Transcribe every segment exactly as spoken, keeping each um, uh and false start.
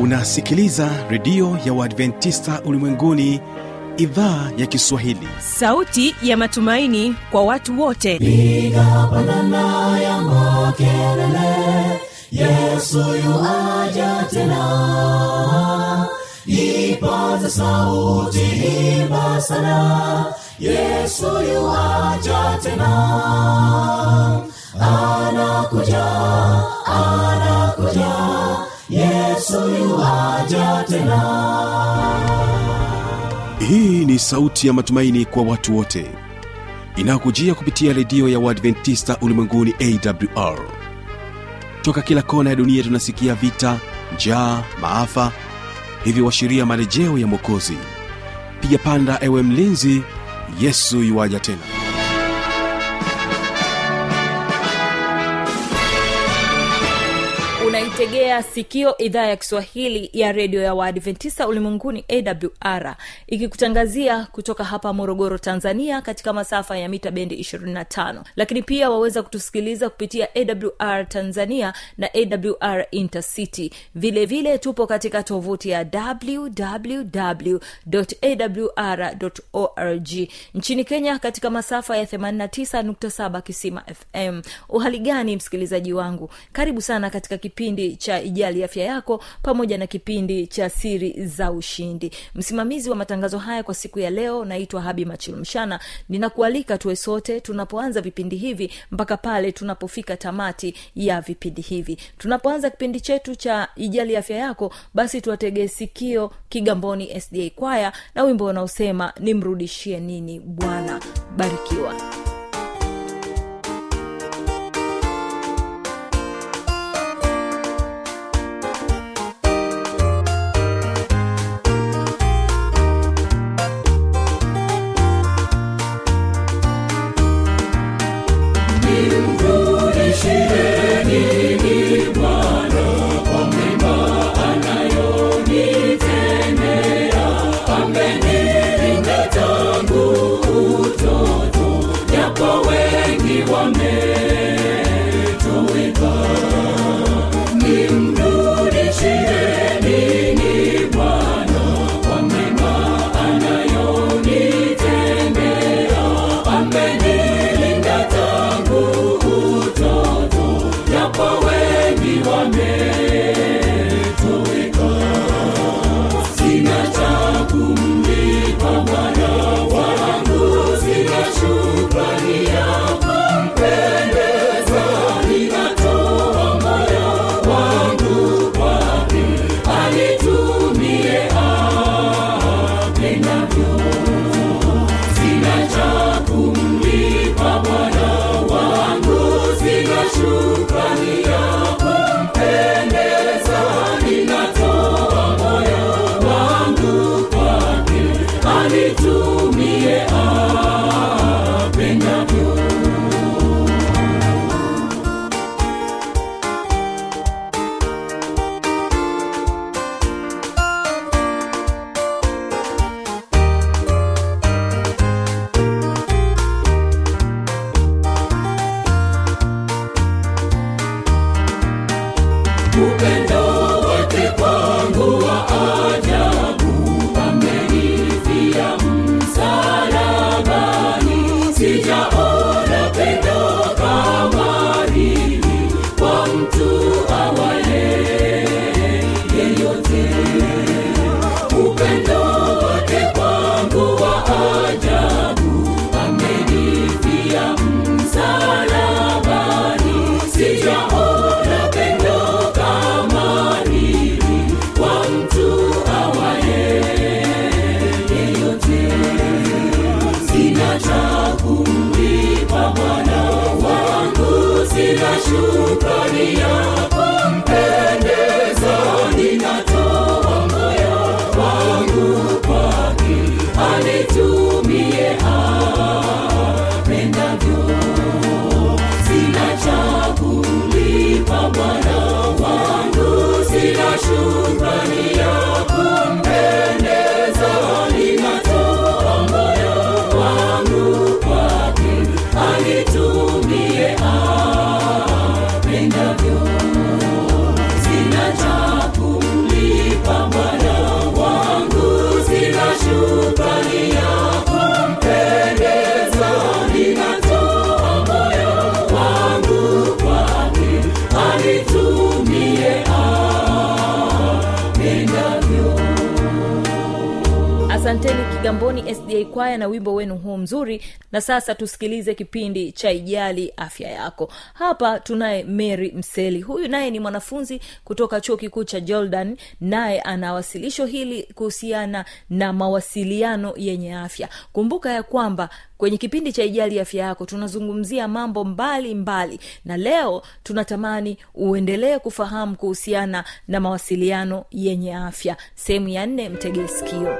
Unasikiliza redio ya Waadventista Ulimwenguni, idhaa ya Kiswahili. Sauti ya matumaini kwa watu wote. Piga pandana ya makelele, Yesu yuaja tena. Ipaza sauti, imba sana, Yesu yuaja tena. Anakuja, anakuja, Yesu yuaja tena. Hii ni sauti ya matumaini kwa watu wote, inakujia kupitia redio ya Waadventista Ulimwenguni A W R. Toka kila kona ya dunia tunasikia vita, njaa, maafa, hivyo washiria marejeo ya Mwokozi. Piga panda ewe mlinzi, Yesu yuaja tena. Unaitegea sikio idhaa ya Kiswahili ya redio ya Waadventista Ulimwenguni A W R, ikikutangazia kutoka hapa Morogoro, Tanzania, katika masafa ya mita bendi ishirini na tano. Lakini pia waweza kutusikiliza kupitia A W R Tanzania na A W R Intercity. Vile vile tupo katika tovuti ya w w w dot a w r dot org. Nchini Kenya katika masafa ya themanini na tisa nukta saba Kisima F M. Uhali gani msikilizaji wangu? Karibu sana katika kipindi cha Ijali Afya Yako pamoja na kipindi cha Siri za Ushindi. Msimamizi wa matangazo haya kwa siku ya leo naitwa Habi Machilumshana. Ninakualika tuwe sote tunapoanza vipindi hivi mpaka pale tunapofika tamati ya vipindi hivi. Tunapoanza kipindi chetu cha Ijali Afya Yako, basi tuwategee sikio Kigamboni S D A Choir na wimbo unaosema nimrudishie nini Bwana. Barikiwa. Anitumie apendavyo. Kigamboni S D A Kwaya na wimbo wenu huu mzuri. Na sasa tusikilize kipindi cha Ijali Afya Yako. Hapa tunaye Mary Mseli. Huyu naye ni mwanafunzi kutoka Chuo Kikuu cha Jordan, naye anawasilisho hili kuhusiana na mawasiliano yenye afya. Kumbuka ya kwamba kwenye kipindi cha Ijali Afya Yako tunazungumzia mambo mbali mbali, na leo tunatamani uendelee kufahamu kuhusiana na mawasiliano yenye afya. Sehemu ya nne, mtegee sikio.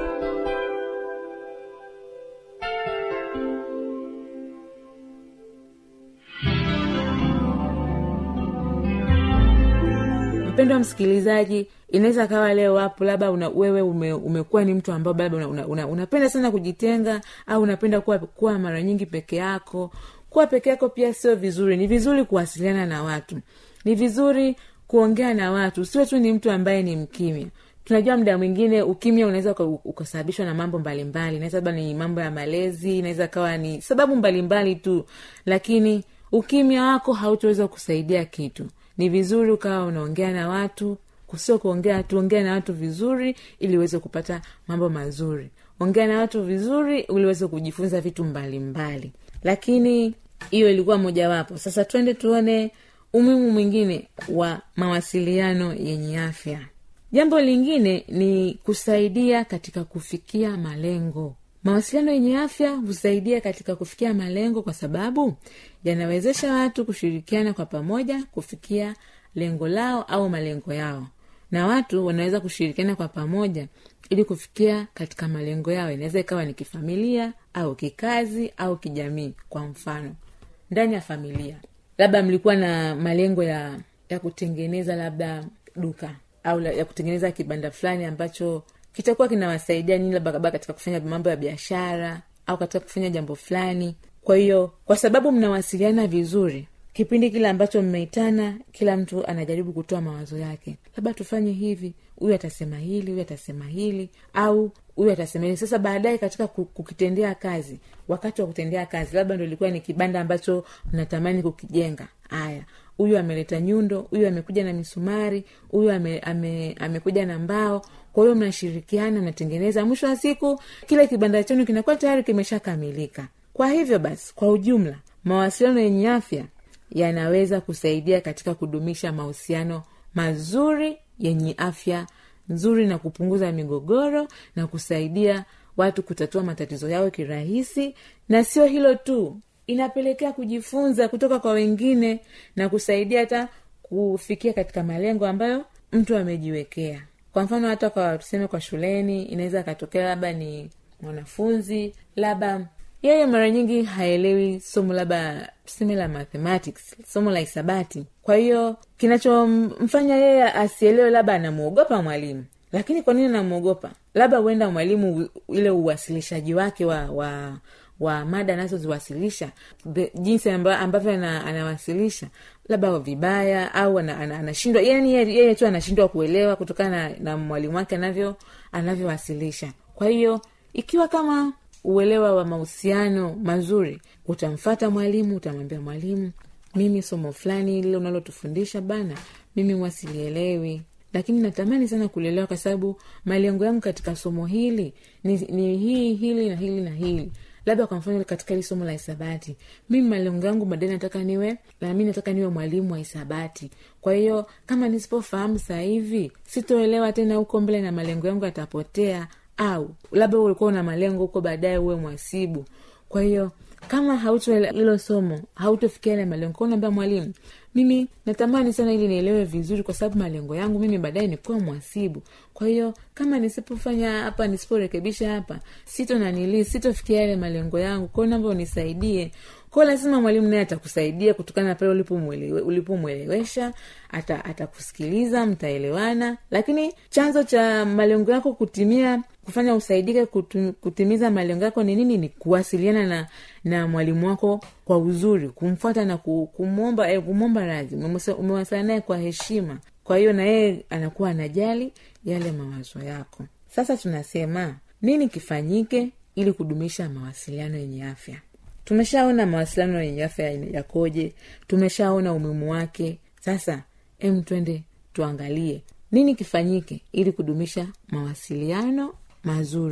Mpendwa msikilizaji, inaweza kawa leo hapo labda una, wewe ume, umekuwa ni mtu ambaye bado una, una, unapenda sana kujitenga, au unapenda kuwa, kuwa mara nyingi peke yako. Kuwa peke yako pia sio vizuri. Ni vizuri kuwasiliana na watu, ni vizuri kuongea na watu. Sio tu ni mtu ambaye ni mkimya. Tunajua muda mwingine ukimya unaweza ukasababishwa na mambo mbalimbali. Inaweza kuwa ni mambo ya malezi, inaweza kawa ni sababu mbalimbali tu, lakini ukimya wako hautaweza kusaidia kitu. Ni vizuri ukawa unaongea na watu, kusio kuongea tu, ongea na watu vizuri ili uweze kupata mambo mazuri. Ongea na watu vizuri ili uweze kujifunza vitu mbalimbali. Lakini hiyo ilikuwa moja wapo. Sasa twende tuone umuhimu mwingine wa mawasiliano yenye afya. Jambo lingine ni kusaidia katika kufikia malengo. Mawasiliano yenye afya husaidia katika kufikia malengo kwa sababu yanawezesha watu kushirikiana kwa pamoja kufikia lengo lao au malengo yao. Na watu wanaweza kushirikiana kwa pamoja ili kufikia katika malengo yao. Inaweza ikawa ni kifamilia au kikazi au kijamii. Kwa mfano, ndani ya familia, labda mlikuwa na malengo ya ya kutengeneza labda duka au ya kutengeneza kibanda fulani ambacho kitakuwa kinawasaidia nyinyi labda katika kufanya mambo ya biashara au katika kufanya jambo fulani. Kwa hiyo kwa sababu mnawasiliana vizuri, kipindi kile ambacho mmeitana, kila mtu anajaribu kutoa mawazo yake. Labda tufanye hivi, huyu atasema hili, huyu atasema hili, au huyu atasema hili. Sasa baadaye katika kukitendea kazi, wakati wa kutendea kazi, labda ndio ilikuwa ni kibanda ambacho mnatamani kukijenga. Haya, huyu ameleta nyundo, huyu amekuja na misumari, huyu ame, ame, amekuja na mbao. Kwa hiyo mnashirikiana, mnatengeneza, mwisho wa siku kile kibanda chenu kinakuwa tayari kimeshakamilika. Kwa hivyo basi, kwa ujumla, mawasiliano yenye afya yanaweza kusaidia katika kudumisha mahusiano mazuri yenye afya nzuri na kupunguza migogoro na kusaidia watu kutatua matatizo yao kirahisi. Na sio hilo tu, inapelekea kujifunza kutoka kwa wengine na kusaidia hata kufikia katika malengo ambayo mtu amejiwekea. Kwa mfano, hata kwa tuseme kwa shuleni, inaweza katokea labda ni mwanafunzi labda yeye mara nyingi haelewi somo labda tuseme la mathematics, somo la hisabati. Kwa hiyo kinachomfanya yeye asielewe, labda anamuogopa mwalimu. Lakini kwa nini anamuogopa? Labda huenda mwalimu ile uwasilishaji wake wa wa wa mada anazoziwasilisha, jinsi ambavyo anawasilisha labda vibaya au anashindwa, yani yeye tu anashindwa kuelewa kutokana na, na mwalimu wake anavyo anavyowasilisha. Kwa hiyo ikiwa kama uelewa wa mahusiano mazuri, utamfuata mwalimu, utamwambia mwalimu, mimi somo fulani ile unalotufundisha bana, mimi mwasilielewi, lakini natamani sana kuelewa kwa sababu malengo yangu katika somo hili ni, ni hii hili na hili na hili. Labda kwa mfano katika ile somo la hisabati, mimi malengo yangu baadaye nataka niwe na mimi nataka niwe mwalimu wa hisabati. Kwa hiyo kama nisipofahamu sasa hivi, sitoelewa tena huko mbele na malengo yangu yatapotea. Au labda ulikuwa na malengo huko baadaye uwe mhasibu. Kwa hiyo kama hautoelewa hilo somo, hautofikia ile malengo, unaambia mwalimu, mimi natamani sana ili nielewe vizuri kwa sababu malengo yangu mimi baadaye ni kuwa mhasibu. Kwa hiyo kama nisipofanya hapa, nisiporekebisha hapa, sito na nili sitofikia ile malengo yangu. Kwa hiyo naomba unisaidie. Kwa lazima mwalimu naye atakusaidia kutokana na pale ulipomwelewe ulipomwelewesha, ata atakusikiliza, mtaelewana. Lakini chanzo cha malengo yako kutimia, kufanya usaidike kutu, kutimiza malengo yako ni nini? Ni kuwasiliana na na mwalimu wako kwa uzuri, kumfuata na kumuomba eh, kumuomba radhi, umewasiliana naye kwa heshima. Kwa hiyo na yeye anakuwa anajali yale mawazo yako. Sasa tunasema nini kifanyike ili kudumisha mawasiliano yenye afya? Tumeshaona mawasiliano yenye afya yakoje, tumeshaona umuhimu wake. Sasa em twende tuangalie nini kifanyike ili kudumisha mawasiliano mazuri,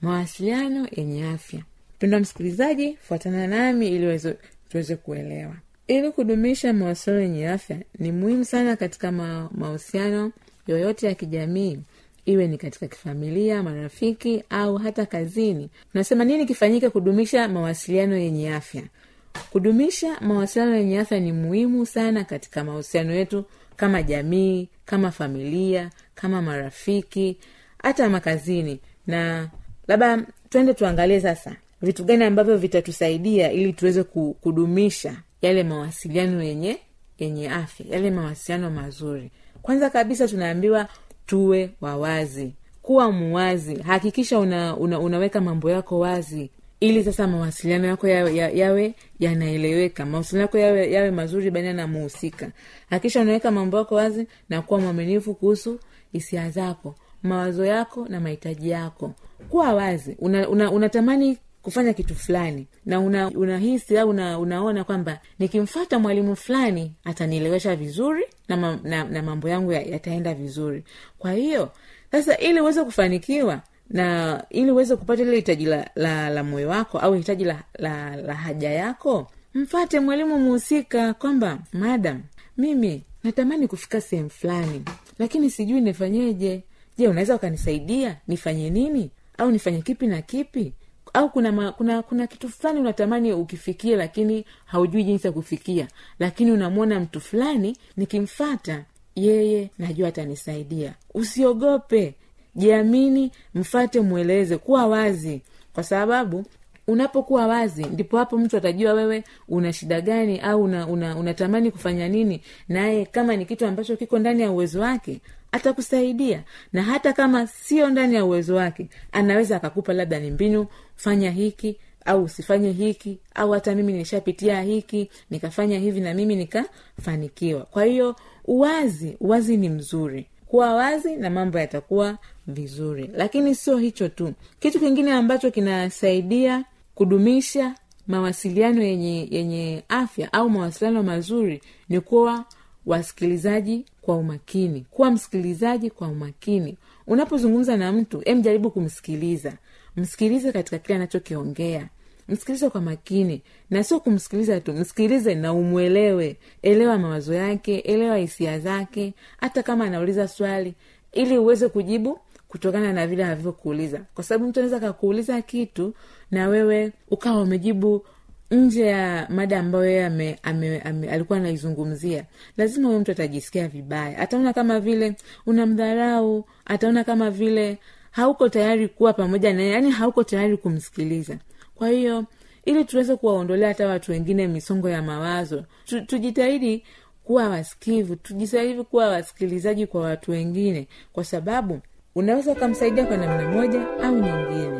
mawasiliano yenye afya. Mpendwa msikilizaji, fuatana nami ili tuweze kuelewa. Ili kudumisha mawasiliano yenye afya ni muhimu sana katika ma, mahusiano yoyote ya kijamii, iwe ni katika kifamilia, marafiki au hata kazini. Tunasema nini kifanyike kudumisha mawasiliano yenye afya? Kudumisha mawasiliano yenye afya ni muhimu sana katika mahusiano yetu kama jamii, kama familia, kama marafiki, hata makazini. Na labda twende tuangalie sasa vitu gani ambavyo vitatusaidia ili tuweze kudumisha yale mawasiliano yenye yenye afya, yale mawasiliano mazuri. Kwanza kabisa tunaambiwa tuwe wawazi. Kuwa muwazi. Hakikisha una, una, unaweka mambo yako wazi ili sasa mawasiliano yako yawe yawe yanaeleweka. Mawasiliano yako yawe yawe mazuri baina na muhusika. Hakikisha unaweka mambo yako wazi na kuwa mwaminifu kuhusu hisia zako, mawazo yako na mahitaji yako. Kuwa wazi. Una, una, unatamani kufanya kitu fulani na una unahisi au una, unaona kwamba nikimfuata mwalimu fulani atanielewesha vizuri na, ma, na, na mambo yangu yataenda ya vizuri. Kwa hiyo sasa ili uweze kufanikiwa na ili uweze kupata ile hitaji la, la, la moyo wako au hitaji la, la, la haja yako, mfuate mwalimu muhusika kwamba madam, mimi natamani kufika sehemu fulani lakini sijui nifanyeje. Je, unaweza ukanisaidia? Nifanye nini? Au nifanye kipi na kipi? Au kuna ma, kuna kuna kitu fulani unatamani ukifikie lakini haujui jinsi ya kufikia, lakini unamwona mtu fulani nikimfuata yeye najua atanisaidia. Usiogope, jiamini, mfuate, mueleze, kuwa wazi. Kwa sababu unapokuwa wazi ndipo hapo mtu atajua wewe una shida gani au una, una unatamani kufanya nini, naye kama ni kitu ambacho kiko ndani ya uwezo wake atakusaidia. Na hata kama sio ndani ya uwezo wake, anaweza akakupa labda ni mbinu, fanya hiki au usifanye hiki, au hata mimi nishapitia hiki nikafanya hivi na mimi nikafanikiwa. Kwa hiyo uwazi, uwazi ni mzuri. Kuwa wazi na mambo yatakuwa vizuri. Lakini sio hicho tu. Kitu kingine ambacho kinasaidia kudumisha mawasiliano yenye yenye afya au mawasiliano mazuri ni kuwa wasikilizaji kwa umakini. Kuwa msikilizaji kwa umakini. Unapozungumza na mtu, hem jaribu kumsikiliza. Msikilize katika kile anachokiongea. Msikilize kwa makini, na sio kumsikiliza tu, msikilize na umuelewe. Elewa mawazo yake, elewa hisia zake, hata kama anauliza swali ili uweze kujibu kutokana na vile alivyokuuliza. Kwa sababu mtu anaweza kukuuliza kitu na wewe ukawa umejibu nje ya mada ambayo yeye ame, ame, ame, alikuwa anaizungumzia. Lazima huyo mtu atajisikia vibaya. Ataona kama vile unamdharau, ataona kama vile hauko tayari kuwa pamoja naye, yani hauko tayari kumsikiliza. Kwa hiyo ili tuweze kuwaondolea hata watu wengine misongo ya mawazo, tu, tujitahidi kuwa wasikivu, tujitahidi kuwa wasikilizaji kwa watu wengine, kwa sababu unaweza kumsaidia kwa namna moja au nyingine.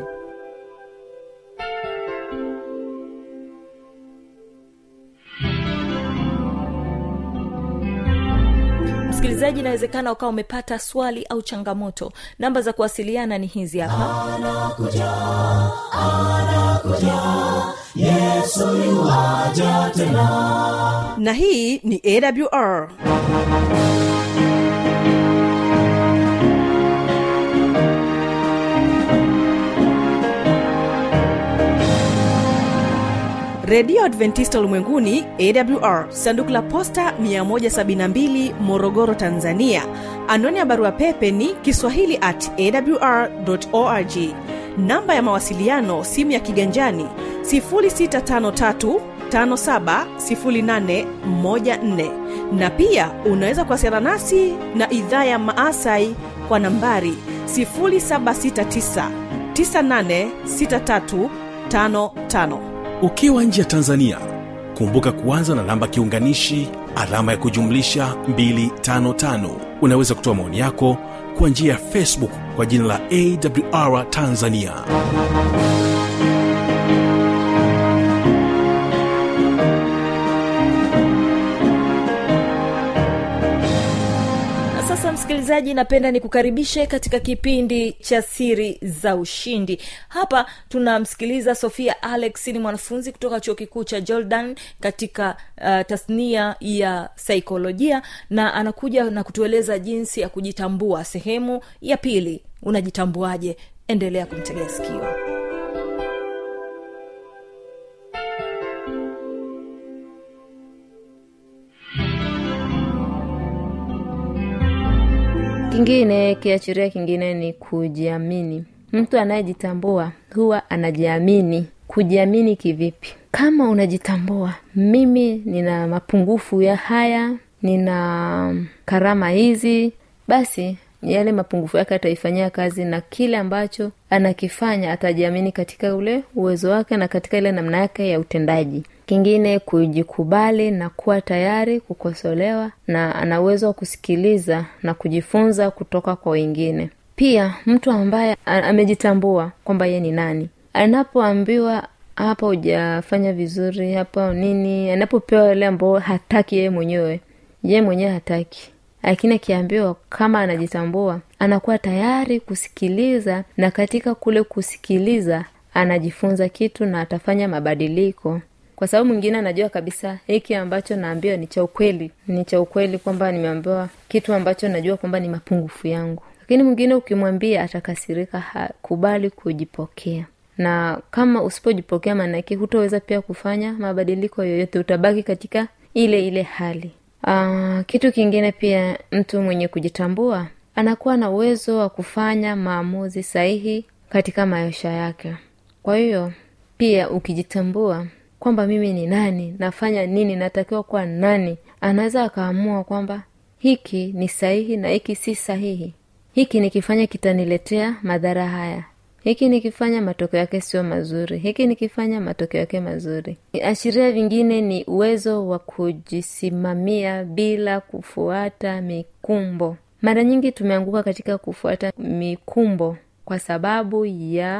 Msikilizaji, inawezekana ukawa umepata swali au changamoto. Namba za kuwasiliana ni hizi hapa. Anakuja, anakuja, Yesu yuaja tena. Na hii ni A W R. Radio Adventista Ulimwenguni A W R, sanduku la posta mia moja sabini na mbili, Morogoro, Tanzania. Anwani ya barua pepe ni kiswahili at a w r dot org. Namba ya mawasiliano simu ya kiganjani sifuri sita tano tatu tano saba sifuri nane moja nne, na pia unaweza kuwasiliana nasi na idhaa ya Maasai kwa nambari sifuri saba sita tisa tisa nane sita tatu tano tano. Ukiwa nje ya Tanzania, kumbuka kuanza na namba kiunganishi alama ya kujumlisha mia tano tano. Unaweza kutoa maoni yako kwa njia ya Facebook kwa jina la A W R Tanzania. Sasa msikilizaji, napenda nikukaribishe katika kipindi cha Siri za Ushindi. Hapa tunamsikiliza Sofia Alex, ni mwanafunzi kutoka Chuo Kikuu cha Jordan katika uh, tasnia ya saikolojia, na anakuja na kutueleza jinsi ya kujitambua. Sehemu ya pili, unajitambuaje? endelea kumtegea sikio. Kingine, kiashiria kingine ni kujiamini. Mtu anayejitambua huwa anajiamini. Kujiamini kivipi? Kama unajitambua, mimi nina mapungufu ya haya, nina karama hizi, basi yale mapungufu yake ataifanyia kazi, na kile ambacho anakifanya atajiamini katika ule uwezo wake na katika ile namna yake ya utendaji. Kingine, kujikubali na kuwa tayari kukosolewa, na ana uwezo wa kusikiliza na kujifunza kutoka kwa wengine. Pia mtu ambaye amejitambua kwamba yeye ni nani, anapoambiwa hapa hujafanya vizuri, hapa nini, anapopewa ile ambayo hataki yeye mwenyewe, yeye mwenyewe hataki, lakini akiambiwa kama anajitambua, anakuwa tayari kusikiliza, na katika kule kusikiliza anajifunza kitu na atafanya mabadiliko. Kwa sababu mwingine anajua kabisa hiki ambacho naambiwa ni cha ukweli, ni cha ukweli kwamba nimeambiwa kitu ambacho najua kwamba ni mapungufu yangu. Lakini mwingine ukimwambia atakasirika, kubali kujipokea. Na kama usipojipokea, maana yake hutaweza pia kufanya mabadiliko yoyote, utabaki katika ile ile hali. Aa, kitu kingine pia, mtu mwenye kujitambua anakuwa na uwezo wa kufanya maamuzi sahihi katika maisha yake. Kwa hiyo pia ukijitambua kwamba mimi ni nani, nafanya nini, natakiwa kuwa nani, anaweza akaamua kwamba hiki ni sahihi na hiki si sahihi. Hiki nikifanya kitaniletea madhara haya, hiki nikifanya matokeo yake sio mazuri, hiki nikifanya matokeo yake mazuri. Ashiria vingine ni uwezo wa kujisimamia bila kufuata mikumbo. Mara nyingi tumeanguka katika kufuata mikumbo kwa sababu ya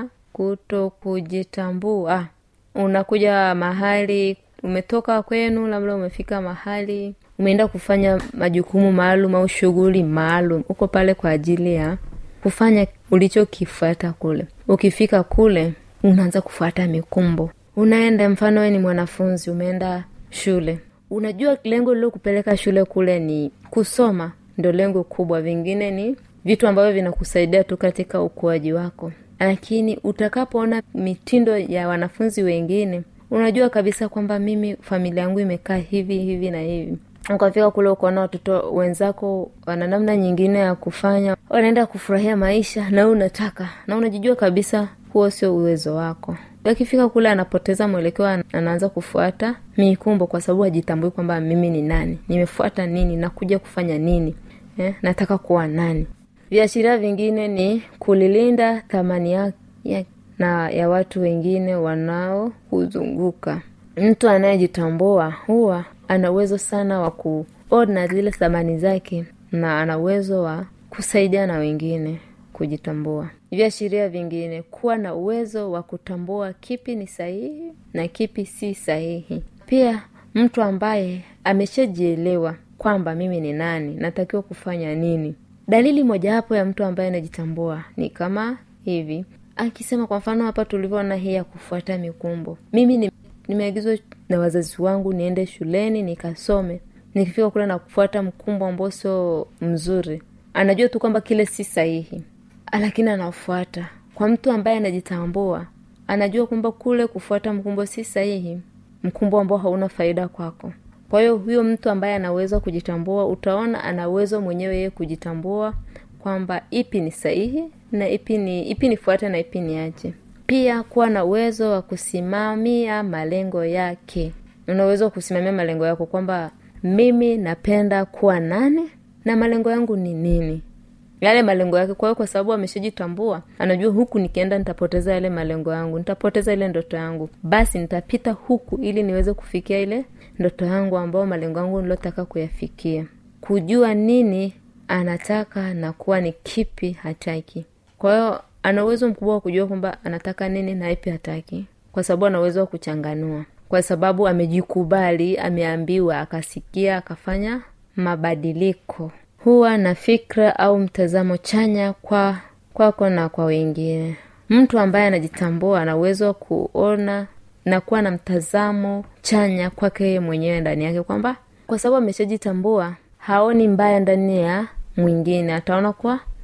kutokujitambua. Unakuja mahali, umetoka kwenu, labda umefika mahali, umeenda kufanya majukumu maalum au shughuli maalum. Uko pale kwa ajili ya kufanya ulichokifuata kule. Ukifika kule, unaanza kufuata mikumbo. Unaenda, mfano wewe ni mwanafunzi, umeenda shule. Unajua lengo lilo kupeleka shule kule ni kusoma, ndio lengo kubwa. Vingine ni vitu ambavyo vinakusaidia tu katika ukuaji wako. Lakini utakapoona mitindo ya wanafunzi wengine, unajua kabisa kwamba mimi familia yangu imekaa hivi hivi na hivi. Ukafika kule ukaona watoto wenzako wana namna nyingine ya kufanya, wanaenda kufurahia maisha na unataka, na unajijua kabisa huo sio uwezo wako. Ukifika kule anapoteza mwelekeo, anaanza kufuata mikumbo kwa sababu hajitambui kwamba mimi ni nani, nimefuata nini, na kuja kufanya nini, eh, nataka kuwa nani. Viashiria vingine ni kulilinda thamani ya, ya, na ya watu wengine wanao kuzunguka. Mtu anayejitambua huwa ana uwezo sana wa kuona zile thamani zake, na ana uwezo wa kusaidia na wengine kujitambua. Viashiria vingine, kuwa na uwezo wa kutambua kipi ni sahihi na kipi si sahihi. Pia mtu ambaye ameshajielewa kwamba mimi ni nani, natakiwa kufanya nini. Dalili moja hapo ya mtu ambaye anajitambua ni kama hivi. Akisema kwa mfano hapa tulivyoona hii ya kufuata mikumbo. Mimi ni, nimeagizwa na wazazi wangu niende shuleni nikasome. Nikifika kule na kufuata mkumbo ambao sio mzuri, anajua tu kwamba kile si sahihi, lakini anafuata. Kwa mtu ambaye anajitambua, anajua kwamba kule kufuata mkumbo si sahihi, mkumbo ambao hauna faida kwako. Kwa hiyo huyo mtu ambaye anaweza kujitambua, utaona ana uwezo mwenyewe yeye kujitambua kwamba ipi ni sahihi na ipi ni ipi nifuate na ipi niache. Pia kuwa na uwezo wa kusimamia malengo yake. Una uwezo wa kusimamia malengo yako kwamba mimi napenda kuwa nani na malengo yangu ni nini. Yale malengo yake, kwa hiyo kwa sababu ameshajitambua, anajua huku nikienda nitapoteza yale malengo yangu, nitapoteza ile ndoto yangu. Basi nitapita huku ili niweze kufikia ile ndoto yangu ambao malengo yangu nilotaka kuyafikia. Kujua nini anataka na kuwa ni kipi hataki. Kwa hiyo ana uwezo mkubwa wa kujua kwamba anataka nini na ipi hataki, kwa sababu ana uwezo wa kuchanganua, kwa sababu amejikubali, ameambiwa, akasikia, akafanya mabadiliko. Huwa na fikra au mtazamo chanya kwa kwako na kwa wengine. Mtu ambaye anajitambua ana uwezo wa kuona na kuwa na mtazamo chanya kwake mwenyewe ndani yake, kwamba kwa sababu ameshajitambua haoni mbaya ndani ya mwingine, ataona kwa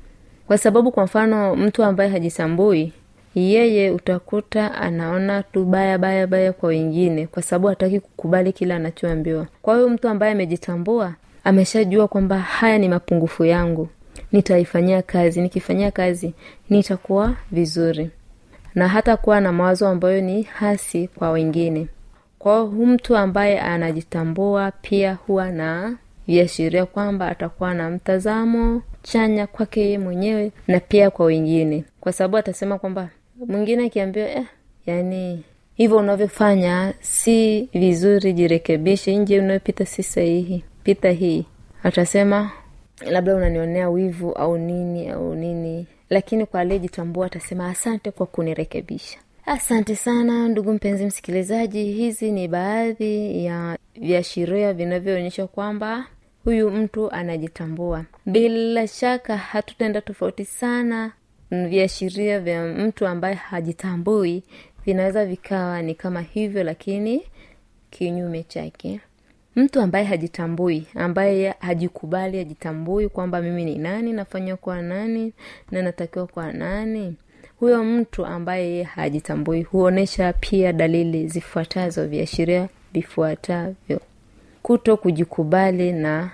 Kwa sababu kwa mfano mtu ambaye hajitambui, yeye utakuta anaona tu baya baya baya kwa wengine, kwa sababu hataki kukubali kila anachoambiwa. Kwa hiyo mtu ambaye amejitambua, ameshajua kwamba haya ni mapungufu yangu, nitaifanyia kazi, nikifanyia kazi nitakuwa vizuri, na hata kuwa na mawazo ambayo ni hasi kwa wengine. Kwa hiyo mtu ambaye anajitambua pia huwa na viashiria kwamba atakuwa na mtazamo chanya kwake yeye mwenyewe na pia kwa wengine, kwa sababu atasema kwamba mwingine akiambiwa eh yani hivyo unavyofanya si vizuri, jirekebishe, nje unayopita si sahihi, pita hii, atasema labda unanionea wivu au nini au nini. Lakini kwa aliyejitambua atasema asante kwa kunirekebisha. Asante sana ndugu mpenzi msikilizaji, hizi ni baadhi ya viashiria vinavyoonyesha kwamba huyu mtu anajitambua. Bila shaka hatutaenda tofauti sana. Viashiria vya mtu ambaye hajitambui vinaweza vikawa ni kama hivyo, lakini kinyume chake. Mtu ambaye hajitambui, ambaye hajikubali, hajitambui kwamba mimi ni nani, nafanya kwa nani na natakiwa kwa nani, huyo mtu ambaye hajitambui huonesha pia dalili zifuatazo, viashiria vifuatavyo: kuto kujikubali na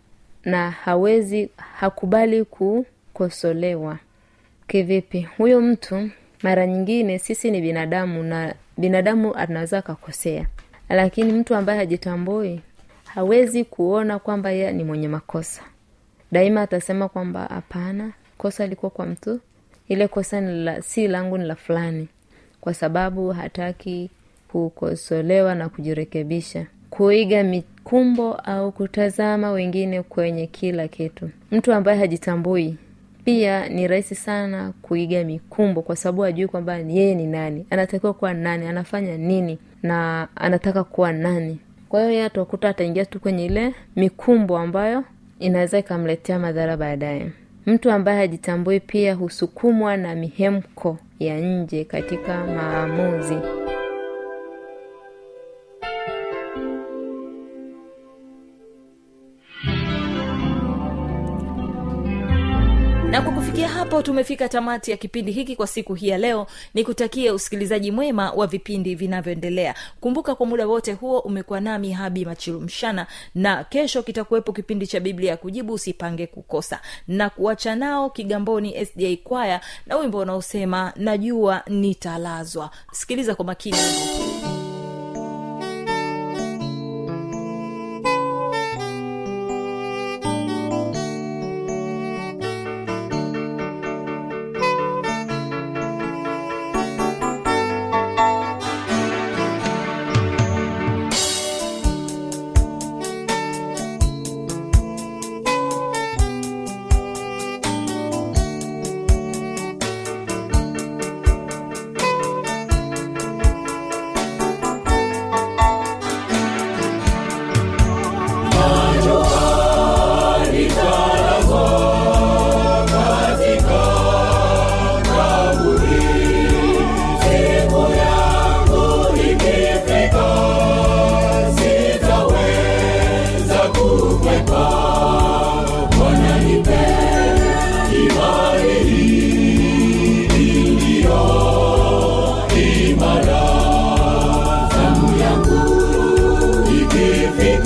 na hawezi hakubali kukosolewa. Kivipi? Huyo mtu, mara nyingine sisi ni binadamu na binadamu anaweza kukosea, lakini mtu ambaye hajitambui hawezi kuona kwamba yeye ni mwenye makosa. Daima atasema kwamba hapana, kosa liko kwa mtu, ile kosa ni la, si langu, ni la fulani, kwa sababu hataki kukosolewa na kujirekebisha. Kuiga mikumbo au kutazama wengine kwenye kila kitu. Mtu ambaye hajitambui pia ni rahisi sana kuiga mikumbo, kwa sababu hajui kwamba yeye ni nani, anatakiwa kuwa nani, anafanya nini na anataka kuwa nani. Kwa hiyo yeye atakuta ataingia tu kwenye ile mikumbo ambayo inaweza ikamletea madhara baadaye. Mtu ambaye hajitambui pia husukumwa na mihemko ya nje katika maamuzi. Na kwa kufikia hapo tumefika tamati ya kipindi hiki kwa siku hii ya leo. Nikutakie usikilizaji mwema wa vipindi vinavyoendelea. Kumbuka kwa muda wote huo umekuwa nami Habi Machilumshana, na kesho kitakuwepo kipindi cha Biblia ya kujibu, usipange kukosa. Na kuacha nao Kigamboni S D A Choir na wimbo unaosema najua nitalazwa. Sikiliza kwa makini. Imara, zamu yangu ikifika